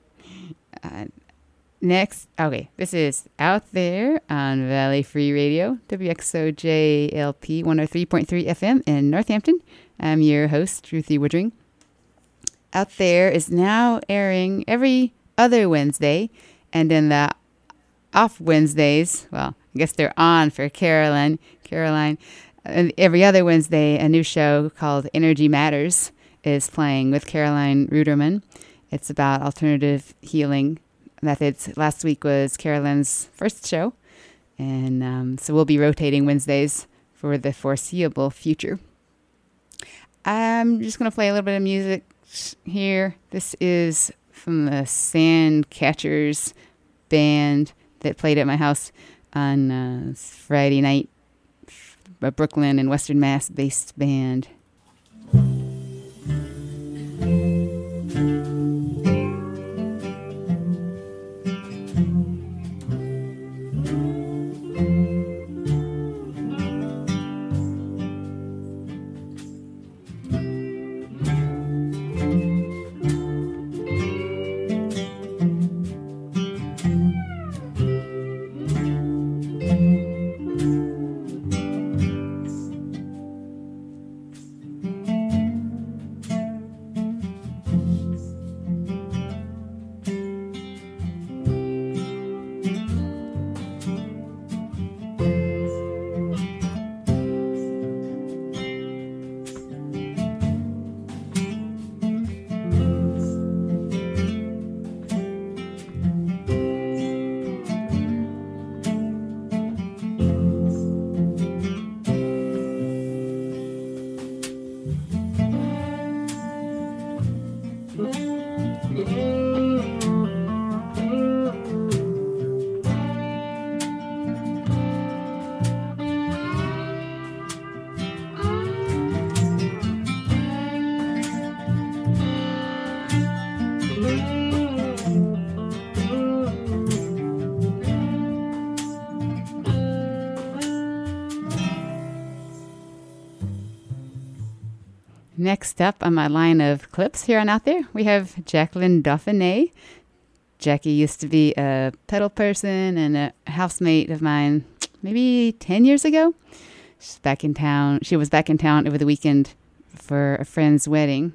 Next, this is Out There on Valley Free Radio, WXOJ-LP 103.3 FM in Northampton. I'm your host, Ruthie Woodring. Out There is now airing every other Wednesday, and in the off Wednesdays, well, I guess they're on for Caroline, and every other Wednesday, a new show called Energy Matters is playing with Caroline Ruderman. It's about alternative healing methods. Last week was Caroline's first show, and so we'll be rotating Wednesdays for the foreseeable future. I'm just going to play a little bit of music here. This is from the Sandcatchers band that played at my house on Friday night, a Brooklyn and Western Mass based band. Next up on my line of clips here on Out There, we have Jacqueline Dauphiné. Jackie used to be a pedal person and a housemate of mine maybe 10 years ago. She's back in town. She was back in town over the weekend for a friend's wedding.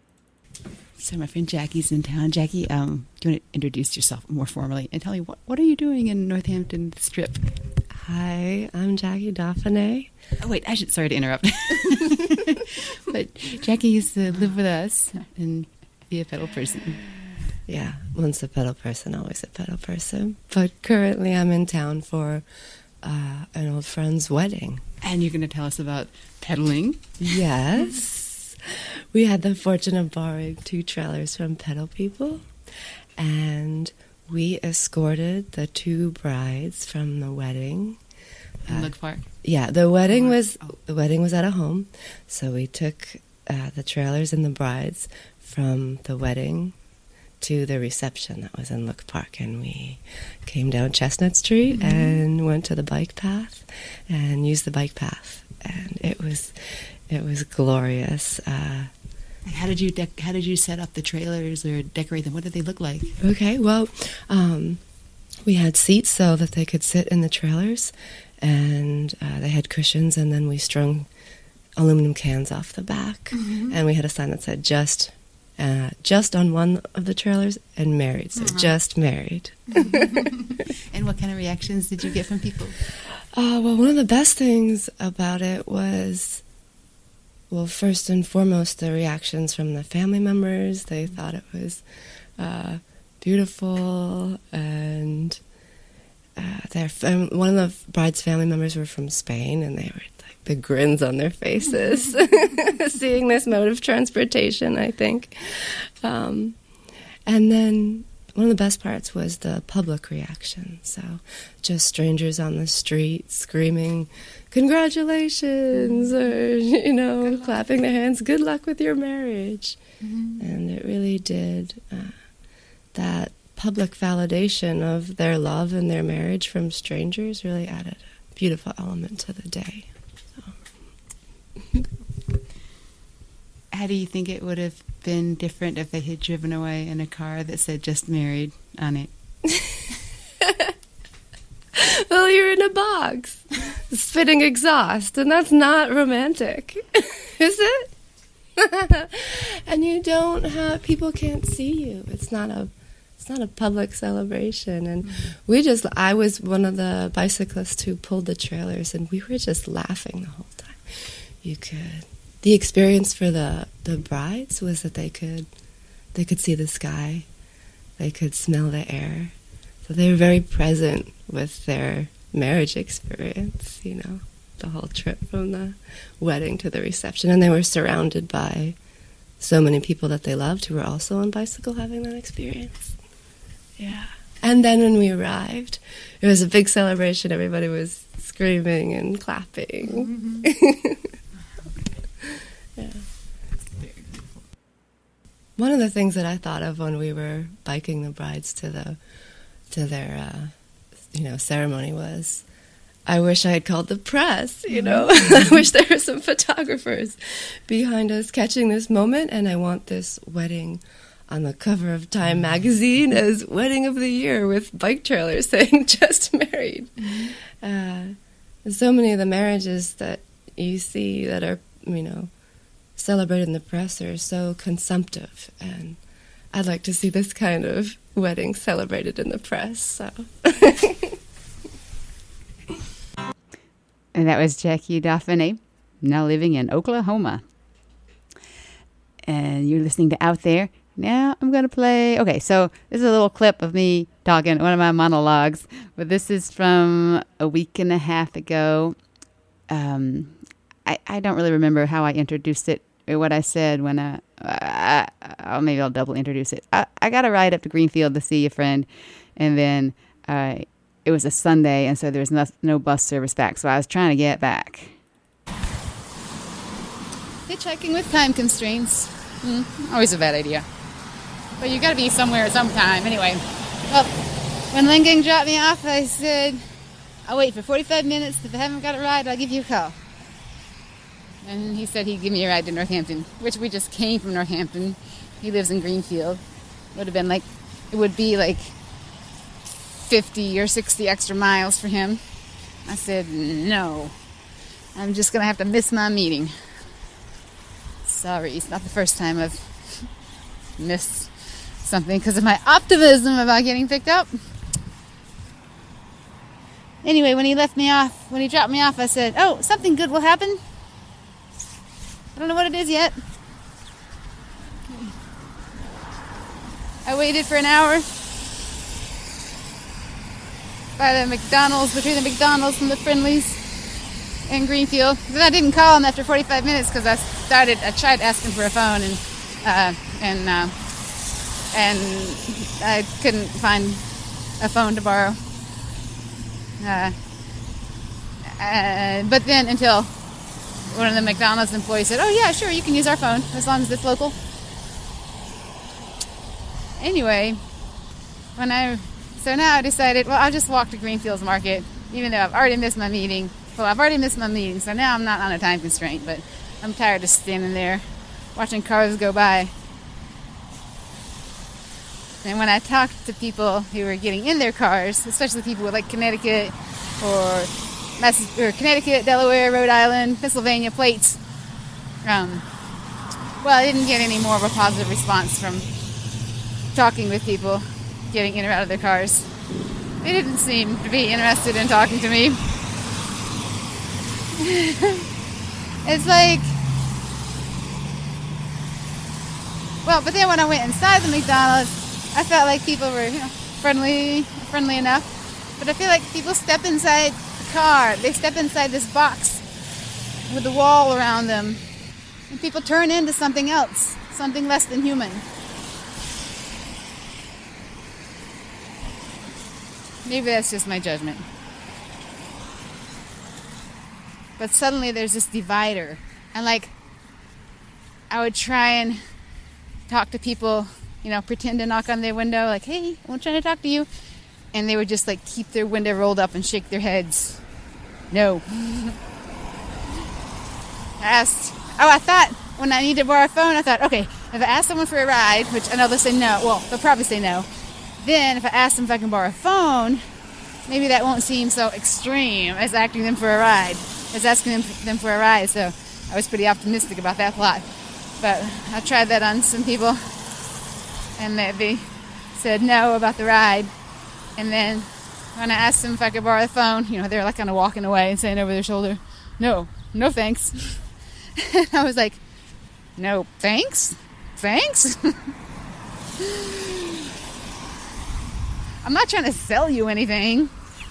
So my friend Jackie's in town. Jackie, do you want to introduce yourself more formally and tell me what are you doing in Northampton Strip? Hi, I'm Jackie Dauphiné. Oh, wait, sorry to interrupt. But Jackie used to live with us, and be a pedal person? Yeah, once a pedal person, always a pedal person. But currently I'm in town for an old friend's wedding. And you're going to tell us about pedaling? Yes. We had the fortune of borrowing 2 trailers from Pedal People, and we escorted the 2 brides from the wedding. In Look Park? Yeah, the wedding was at a home, so we took the trailers and the brides from the wedding to the reception that was in Look Park, and we came down Chestnut Street and went to the bike path and used the bike path, and it was glorious. How did you set up the trailers or decorate them? What did they look like? Okay, well, we had seats so that they could sit in the trailers, and they had cushions, and then we strung aluminum cans off the back, and we had a sign that said just on one of the trailers and married, so just married. And what kind of reactions did you get from people? Well, one of the best things about it was, well, first and foremost, the reactions from the family members. They thought it was beautiful, and one of the bride's family members were from Spain, and they were the grins on their faces seeing this mode of transportation, I think. And then one of the best parts was the public reaction. So just strangers on the street screaming, "Congratulations," or, clapping their hands, "Good luck with your marriage." And it really did, that public validation of their love and their marriage from strangers really added a beautiful element to the day. How do you think it would have been different if they had driven away in a car that said "just married" on it? Well, you're in a box, spitting exhaust, and that's not romantic, is it? And you don't have, people can't see you. It's not a public celebration. And I was one of the bicyclists who pulled the trailers, and we were just laughing the whole time. The experience for the brides was that they could see the sky, they could smell the air, so they were very present with their marriage experience, the whole trip from the wedding to the reception, and they were surrounded by so many people that they loved who were also on bicycle having that experience. Yeah. And then when we arrived, it was a big celebration. Everybody was screaming and clapping. Yeah. One of the things that I thought of when we were biking the brides to their ceremony was, I wish I had called the press, I wish there were some photographers behind us catching this moment, and I want this wedding on the cover of Time magazine as Wedding of the Year with bike trailers saying "just married." So many of the marriages that you see that are, celebrated in the press are so consumptive, and I'd like to see this kind of wedding celebrated in the press. So. And that was Jackie Dauphiné, now living in Oklahoma. And you're listening to Out There. Now I'm going to play... Okay, so this is a little clip of me talking, one of my monologues. But this is from a week and a half ago. I don't really remember how I introduced it, or what I said when maybe I'll double introduce it. I got a ride up to Greenfield to see a friend, and then it was a Sunday, and so there was no bus service back, so I was trying to get back. Hitchhiking with time constraints. Always a bad idea. But you got to be somewhere at some time. Anyway, well, when Lingang dropped me off, I said, I'll wait for 45 minutes. If I haven't got a ride, I'll give you a call. And he said he'd give me a ride to Northampton, which we just came from Northampton. He lives in Greenfield. It would be like 50 or 60 extra miles for him. I said, no, I'm just going to have to miss my meeting. Sorry, it's not the first time I've missed something because of my optimism about getting picked up. Anyway, when he dropped me off, I said, oh, something good will happen. I don't know what it is yet. I waited for an hour by the McDonald's, between the McDonald's and the Friendlies in Greenfield. Then I didn't call him after 45 minutes because I tried asking for a phone and I couldn't find a phone to borrow. But then until one of the McDonald's employees said, "Oh yeah, sure, you can use our phone as long as it's local." Anyway, so now I decided, well, I'll just walk to Greenfields Market, even though I've already missed my meeting. Well, I've already missed my meeting, so now I'm not on a time constraint, but I'm tired of standing there watching cars go by. And when I talked to people who were getting in their cars, especially people with like Connecticut or Connecticut, Delaware, Rhode Island, Pennsylvania plates, well, I didn't get any more of a positive response from talking with people getting in or out of their cars. They didn't seem to be interested in talking to me. It's like, well, but then when I went inside the McDonald's, I felt like people were, friendly enough. But I feel like people step inside the car, they step inside this box with a wall around them, and people turn into something else, something less than human. Maybe that's just my judgment. But suddenly there's this divider. And like, I would try and talk to people, pretend to knock on their window, like, "Hey, I'm trying to talk to you." And they would just like keep their window rolled up and shake their heads. No. I thought when I needed to borrow a phone, I thought, okay, if I ask someone for a ride, which I know they'll say no, well, they'll probably say no. Then if I ask them if I can borrow a phone, maybe that won't seem so extreme as asking them for a ride. So I was pretty optimistic about that plot. But I tried that on some people, and they said no about the ride. And then when I asked them if I could borrow the phone, they were like kind of walking away and saying over their shoulder, no thanks. And I was like, no thanks? I'm not trying to sell you anything.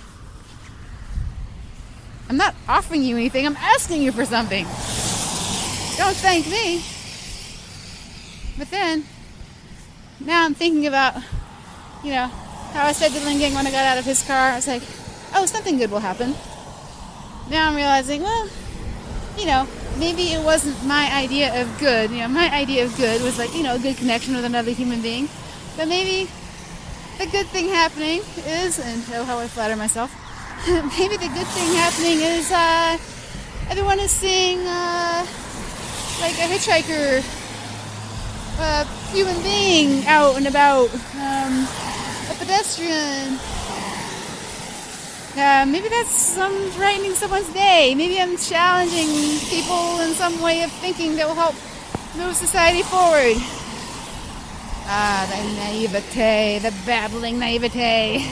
I'm not offering you anything. I'm asking you for something. Don't thank me. But then, now I'm thinking about, how I said to Lingang when I got out of his car, I was like, oh, something good will happen. Now I'm realizing, well, maybe it wasn't my idea of good. My idea of good was like, a good connection with another human being. But maybe the good thing happening is, and how I flatter myself, maybe the good thing happening is everyone is seeing like a hitchhiker, a human being out and about, a pedestrian. Maybe that's brightening someone's day. Maybe I'm challenging people in some way of thinking that will help move society forward. Ah, the naivete, the babbling naivete.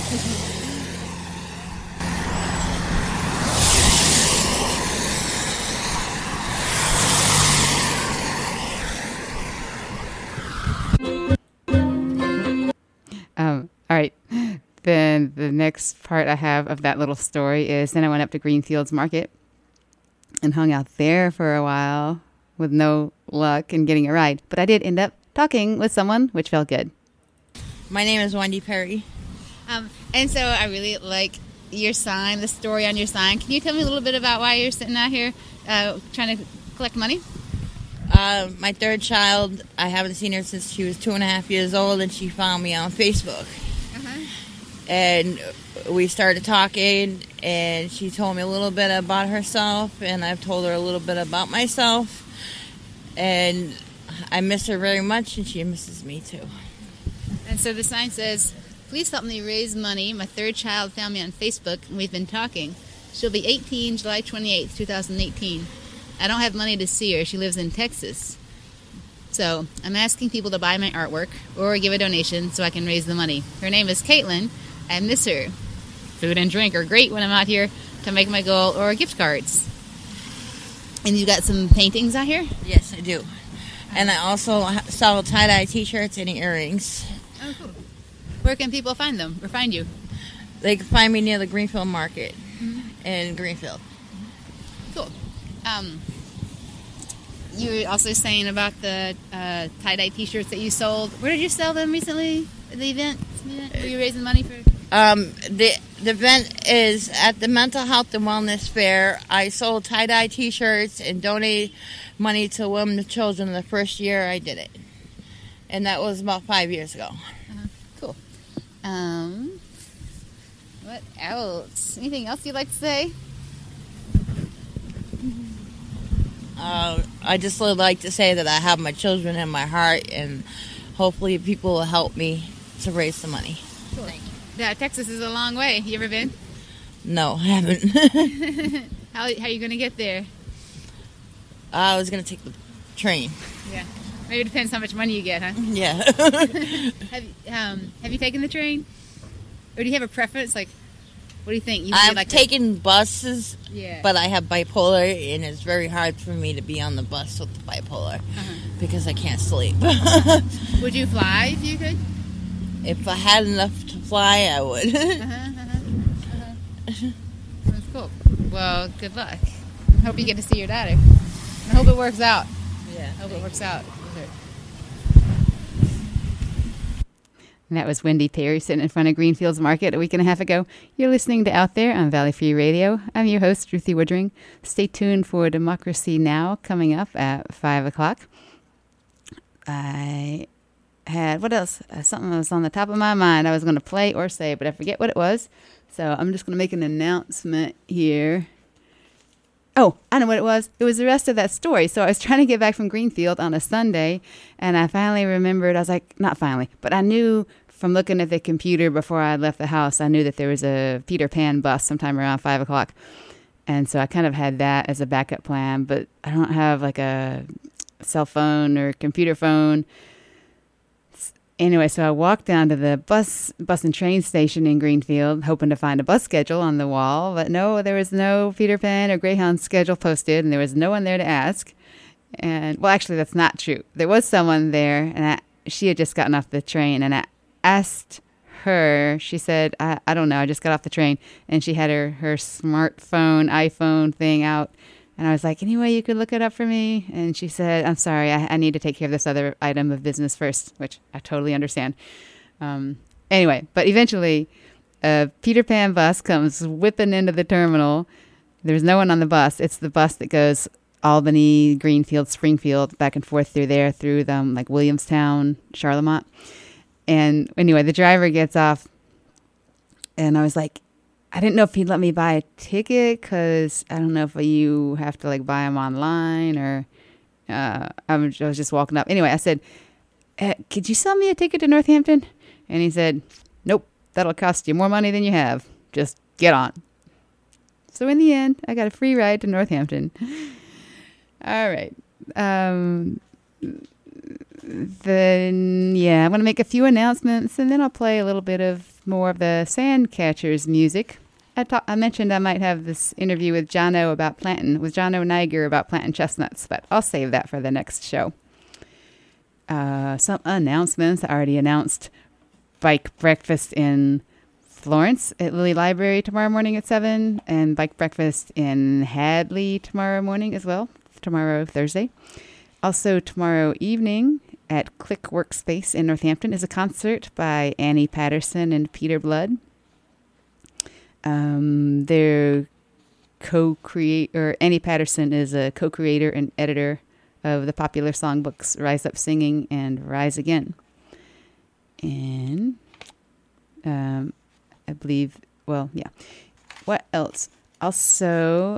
All right. Then the next part I have of that little story is then I went up to Greenfields Market and hung out there for a while with no luck in getting a ride. But I did end up talking with someone, which felt good. My name is Wendy Perry. And so I really like your sign, the story on your sign. Can you tell me a little bit about why you're sitting out here trying to collect money? My third child, I haven't seen her since she was 2.5 years old, and she found me on Facebook. And we started talking, and she told me a little bit about herself, and I've told her a little bit about myself. And I miss her very much, and she misses me too. And so the sign says, "Please help me raise money. My third child found me on Facebook, and we've been talking. She'll be 18 July 28th, 2018. I don't have money to see her. She lives in Texas. So I'm asking people to buy my artwork or give a donation so I can raise the money. Her name is Caitlin. I miss her. Food and drink are great when I'm out here to make my goal or gift cards." And you got some paintings out here? Yes, I do. And I also sell tie-dye t-shirts and earrings. Oh, cool. Where can people find them or find you? They can find me near the Greenfield Market in Greenfield. Cool. You were also saying about the tie-dye T-shirts that you sold. Where did you sell them recently? At the event? Were you raising money for? The event is at the Mental Health and Wellness Fair. I sold tie-dye T-shirts and donated money to Women and Children the first year I did it. And that was about 5 years ago. Cool. What else? Anything else you'd like to say? I just would like to say that I have my children in my heart, and hopefully people will help me to raise the money. Cool. Yeah, Texas is a long way. You ever been? No, I haven't. How are you going to get there? I was going to take the train. Yeah. Maybe it depends how much money you get, huh? Yeah. Have you taken the train? Or do you have a preference? Like, what do you think? I've taken buses, Yeah. but I have bipolar, and it's very hard for me to be on the bus with the bipolar because I can't sleep. Would you fly if you could? If I had enough to fly, I would. That's cool. Well, good luck. I hope you get to see your daughter. I hope it works out. Yeah. I hope it works out. And that was Wendy Perry sitting in front of Greenfields Market a week and a half ago. You're listening to Out There on Valley Free Radio. I'm your host, Ruthie Woodring. Stay tuned for Democracy Now! Coming up at 5 o'clock. I had, what else? Something was on the top of my mind I was going to play or say, but I forget what it was. So I'm just going to make an announcement here. Oh, I know what it was. It was the rest of that story. So I was trying to get back from Greenfield on a Sunday, and I finally remembered. I was like, not finally, but I knew from looking at the computer before I left the house, I knew that there was a Peter Pan bus sometime around 5 o'clock. And so I kind of had that as a backup plan, but I don't have like a cell phone or computer phone. Anyway, so I walked down to the bus and train station in Greenfield, hoping to find a bus schedule on the wall. But no, there was no Peter Pan or Greyhound schedule posted, and there was no one there to ask. And, well, actually, that's not true. There was someone there, and she had just gotten off the train, and I asked her. She said, I don't know, I just got off the train. And she had her smartphone, iPhone thing out. And I was like, any way you could look it up for me? And she said, I'm sorry, I need to take care of this other item of business first, which I totally understand. Anyway, but eventually, a Peter Pan bus comes whipping into the terminal. There's no one on the bus. It's the bus that goes Albany, Greenfield, Springfield, back and forth through there, through like Williamstown, Charlemont. And anyway, the driver gets off, and I was like, I didn't know if he'd let me buy a ticket because I don't know if you have to like buy them online or I was just walking up. Anyway, I said, could you sell me a ticket to Northampton? And he said, nope, that'll cost you more money than you have. Just get on. So in the end, I got a free ride to Northampton. All right. Then, yeah, I'm going to make a few announcements, and then I'll play a little bit of more of the Sandcatchers music. I mentioned I might have this interview with John O. with John O. Niger about planting chestnuts, but I'll save that for the next show. Some announcements. I already announced bike breakfast in Florence at Lilly Library tomorrow morning at 7, and bike breakfast in Hadley tomorrow morning as well, tomorrow, Thursday. Also tomorrow evening at Click Workspace in Northampton is a concert by Annie Patterson and Peter Blood. Annie Patterson is a co-creator and editor of the popular songbooks Rise Up Singing and Rise Again. And I believe, well, yeah. What else? Also,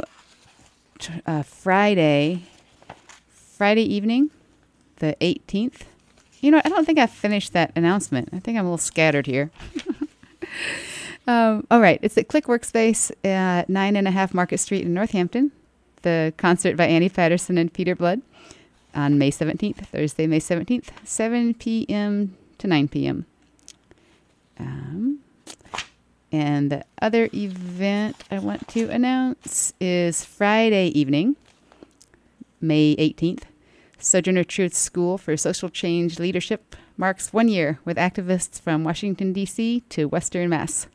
Friday evening, the 18th. You know, I don't think I finished that announcement. I think I'm a little scattered here. All right. It's at Click Workspace at 9.5 Market Street in Northampton. The concert by Annie Patterson and Peter Blood on May 17th, Thursday, May 17th, 7 p.m. to 9 p.m. And the other event I want to announce is Friday evening, May 18th, Sojourner Truth School for Social Change Leadership marks 1 year with activists from Washington, D.C. to Western Mass.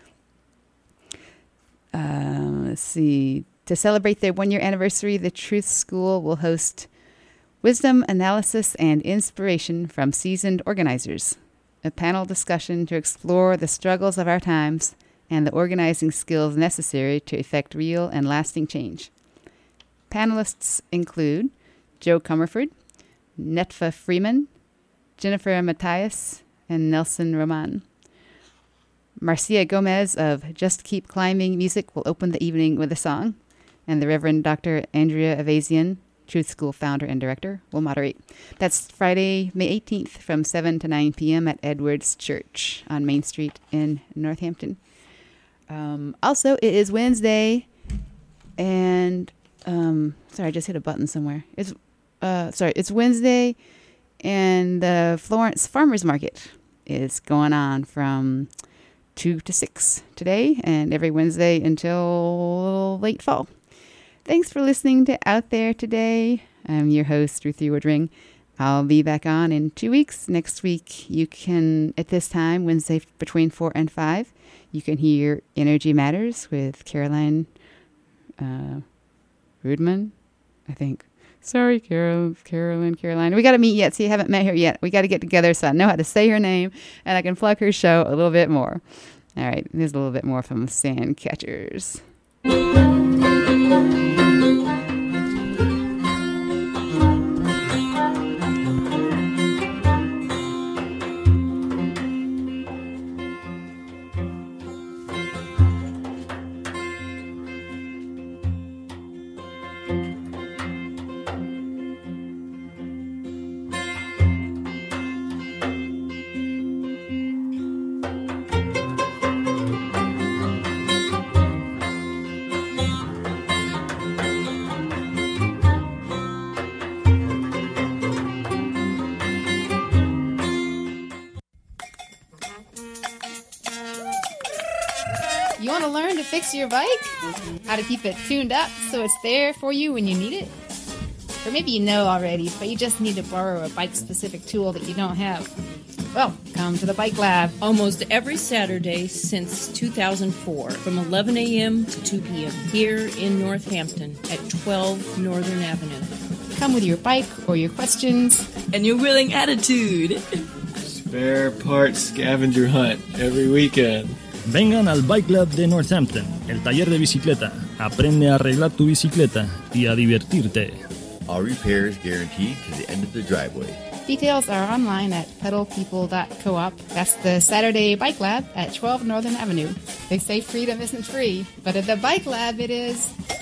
Let's see. To celebrate their 1 year anniversary, the Truth School will host wisdom, analysis, and inspiration from seasoned organizers, a panel discussion to explore the struggles of our times and the organizing skills necessary to effect real and lasting change. Panelists include Joe Comerford, Netfa Freeman, Jennifer Matthias, and Nelson Roman. Marcia Gomez of Just Keep Climbing Music will open the evening with a song, and the Reverend Dr. Andrea Avazian, Truth School founder and director, will moderate. That's Friday, May 18th from 7 to 9 p.m. at Edwards Church on Main Street in Northampton. Also, it is Wednesday, and sorry, I just hit a button somewhere. It's Wednesday, and the Florence Farmers Market is going on from 2 to 6 today and every Wednesday until late fall. Thanks for listening to Out There Today. I'm your host, Ruthie Woodring. I'll be back on in 2 weeks. Next week, you can, at this time, Wednesday between 4 and 5, you can hear Energy Matters with Caroline Rudman, I think. Sorry, Caroline. We got to meet yet, so you haven't met her yet. We got to get together so I know how to say her name and I can plug her show a little bit more. All right, here's a little bit more from Sandcatchers. You want to learn to fix your bike? How to keep it tuned up so it's there for you when you need it? Or maybe you know already, but you just need to borrow a bike-specific tool that you don't have. Well, come to the Bike Lab. Almost every Saturday since 2004, from 11 a.m. to 2 p.m. here in Northampton at 12 Northern Avenue. Come with your bike or your questions. And your willing attitude. Spare parts scavenger hunt every weekend. Vengan al Bike Lab de Northampton, el taller de bicicleta. Aprende a arreglar tu bicicleta y a divertirte. All repairs guaranteed to the end of the driveway. Details are online at pedalpeople.coop. That's the Saturday Bike Lab at 12 Northern Avenue. They say freedom isn't free, but at the Bike Lab it is.